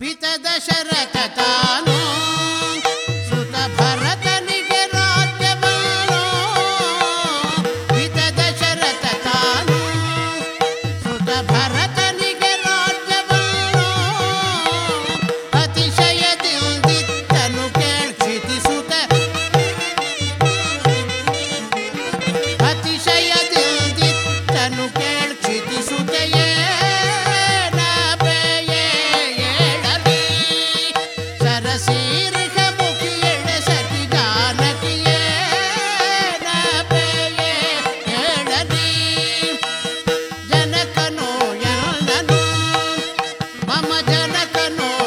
ಪಿತ ದಶರಥ ತಾನು ಸುತ ಭರತನಿಗೆ ರಾಜ್ಯವನ್ನು ಪಿತ ದಶರಥ ತಾನು ಸುತ ಭರತನಿಗೆ ರಾಜ್ಯವನ್ನು ಅತಿಶಯದಿಂದಿತ್ತನು ಕೇಳ್ಕ್ಷಿತಿಸುತ್ತ ಅತಿಶಯದಿಂದಿತ್ತನು ಕೇಳ್ಕ್ಷಿತಿಸುತ್ತೆಯೇ ಜನಕನೋ